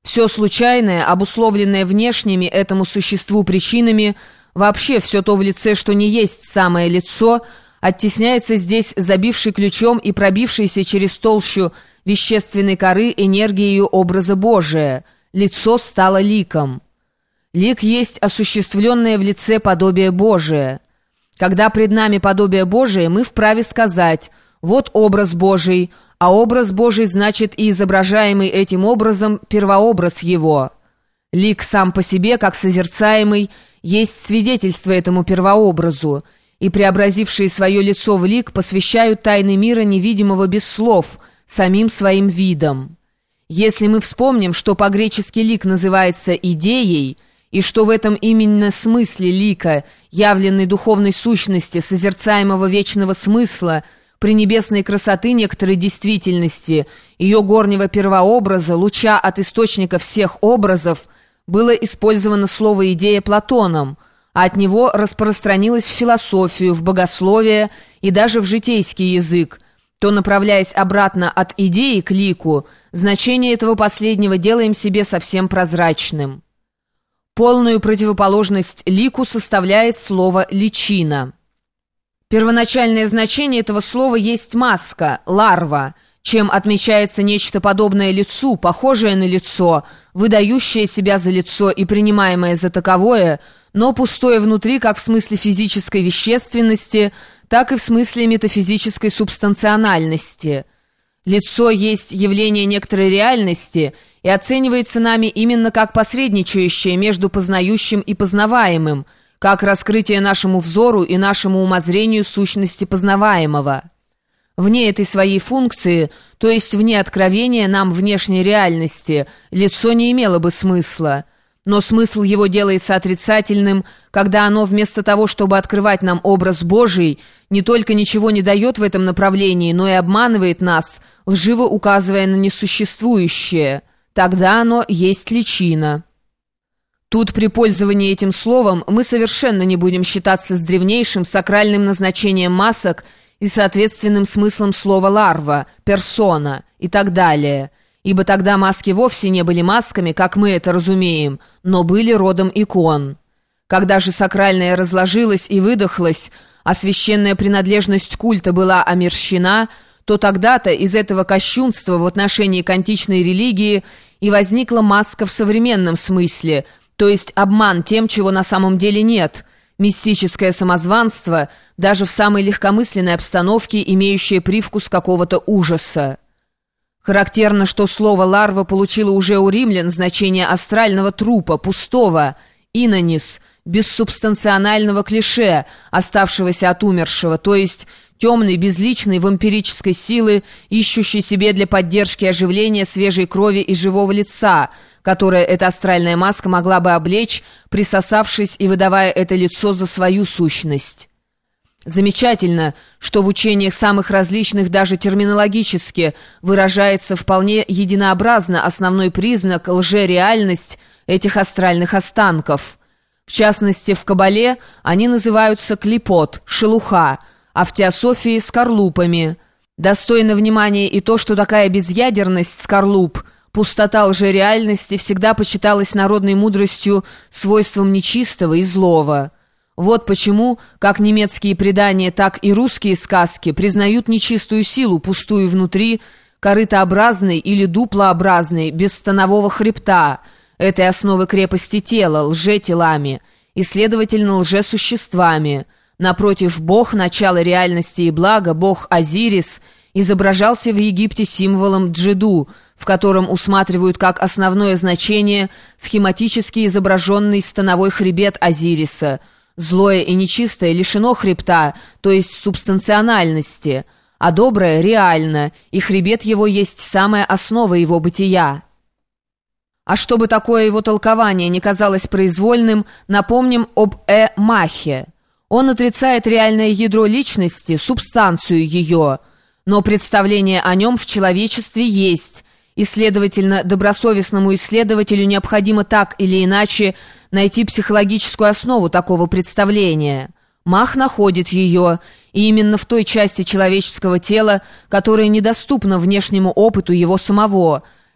Все случайное, обусловленное внешними этому существу причинами, вообще все то в лице, что не есть самое лицо, оттесняется здесь забивший ключом и пробившийся через толщу вещественной коры энергией образа Божия. Лицо стало ликом. Лик есть осуществленное в лице подобие Божие. Когда пред нами подобие Божие, мы вправе сказать: вот образ Божий, а образ Божий значит и изображаемый этим образом первообраз его. Лик сам по себе, как созерцаемый, есть свидетельство этому первообразу, и преобразившие свое лицо в лик посвящают тайны мира невидимого без слов, самим своим видом. Если мы вспомним, что по-гречески лик называется идеей, и что в этом именно смысле лика, явленной духовной сущности, созерцаемого вечного смысла, пренебесной красоты некоторой действительности, ее горнего первообраза, луча от источника всех образов, было использовано слово «идея» Платоном, а от него распространилось в философию, в богословие и даже в житейский язык, то, направляясь обратно от идеи к лику, значение этого последнего делаем себе совсем прозрачным. Полную противоположность лику составляет слово «личина». Первоначальное значение этого слова есть маска, ларва, чем отмечается нечто подобное лицу, похожее на лицо, выдающее себя за лицо и принимаемое за таковое, но пустое внутри как в смысле физической вещественности, так и в смысле метафизической субстанциональности. Лицо есть явление некоторой реальности и оценивается нами именно как посредничающее между познающим и познаваемым, как раскрытие нашему взору и нашему умозрению сущности познаваемого. Вне этой своей функции, то есть вне откровения нам внешней реальности, лицо не имело бы смысла. Но смысл его делается отрицательным, когда оно вместо того, чтобы открывать нам образ Божий, не только ничего не дает в этом направлении, но и обманывает нас, лживо указывая на несуществующее. Тогда оно есть личина. Тут при пользовании этим словом мы совершенно не будем считаться с древнейшим сакральным назначением масок и соответственным смыслом слова «ларва», «персона» и так далее, ибо тогда маски вовсе не были масками, как мы это разумеем, но были родом икон. Когда же сакральное разложилось и выдохлось, а священная принадлежность культа была омерщена, то тогда-то из этого кощунства в отношении к античной религии и возникла маска в современном смысле, то есть обман тем, чего на самом деле нет, мистическое самозванство, даже в самой легкомысленной обстановке, имеющее привкус какого-то ужаса. Характерно, что слово «ларва» получило уже у римлян значение астрального трупа, пустого, инонис, бессубстанционального клише, оставшегося от умершего, то есть темной, безличной, вампирической силы, ищущей себе для поддержки оживления свежей крови и живого лица, которое эта астральная маска могла бы облечь, присосавшись и выдавая это лицо за свою сущность. Замечательно, что в учениях самых различных даже терминологически выражается вполне единообразно основной признак лжереальность этих астральных останков. В частности, в Кабале они называются клипот, шелуха, а в теософии – скорлупами. Достойно внимания и то, что такая безъядерность скорлуп, пустота лжереальности всегда почиталась народной мудростью свойством нечистого и злого. Вот почему, как немецкие предания, так и русские сказки признают нечистую силу, пустую внутри, корытообразной или дуплообразной, без станового хребта, этой основы крепости тела, лжетелами, и, следовательно, лжесуществами. Напротив, Бог, начало реальности и блага, Бог Азирис, изображался в Египте символом джеду, в котором усматривают как основное значение схематически изображенный становой хребет Азириса. Злое и нечистое лишено хребта, то есть субстанциональности, а доброе реально, и хребет его есть самая основа его бытия. А чтобы такое его толкование не казалось произвольным, напомним об Махе. Он отрицает реальное ядро личности, субстанцию ее, но представление о нем в человечестве есть, и, следовательно, добросовестному исследователю необходимо так или иначе найти психологическую основу такого представления. Мах находит ее, и именно в той части человеческого тела, которая недоступна внешнему опыту его самого.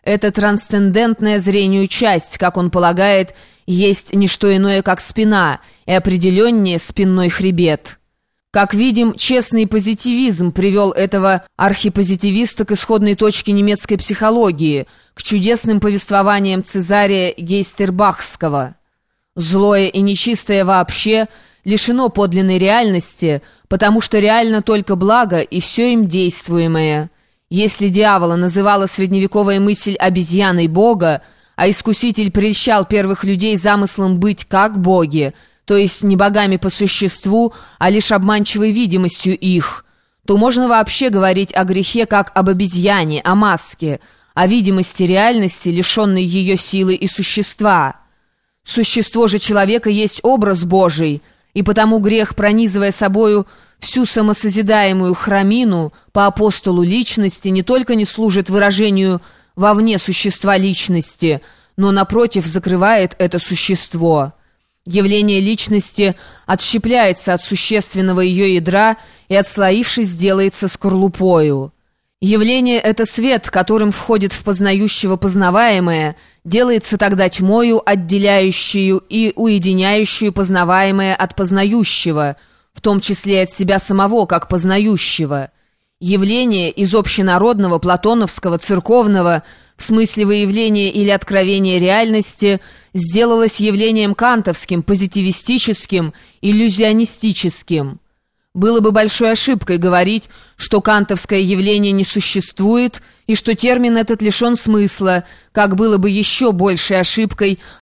эта трансцендентная зрению часть, как он полагает, есть не что иное, как спина, и определеннее спинной хребет. Как видим, честный позитивизм привел этого архипозитивиста к исходной точке немецкой психологии, к чудесным повествованиям Цезария Гейстербахского. Злое и нечистое вообще лишено подлинной реальности, потому что реально только благо и все им действуемое. Если дьявола называла средневековая мысль обезьяной Бога, а искуситель прельщал первых людей замыслом быть как боги, то есть не богами по существу, а лишь обманчивой видимостью их, то можно вообще говорить о грехе как об обезьяне, о маске, о видимости реальности, лишенной ее силы и существа. Существо же человека есть образ Божий, и потому грех, пронизывая собою всю самосозидаемую храмину по апостолу личности, не только не служит выражению вовне существа личности, но, напротив, закрывает это существо. Явление личности отщепляется от существенного ее ядра и, отслоившись, делается скорлупою. Явление — это свет, которым входит в познающего познаваемое, делается тогда тьмою, отделяющую и уединяющую познаваемое от познающего, в том числе от себя самого, как познающего. Явление из общенародного, платоновского, церковного, в смысле выявления или откровения реальности, сделалось явлением кантовским, позитивистическим, иллюзионистическим. Было бы большой ошибкой говорить, что кантовское явление не существует и что термин этот лишен смысла, как было бы еще большей ошибкой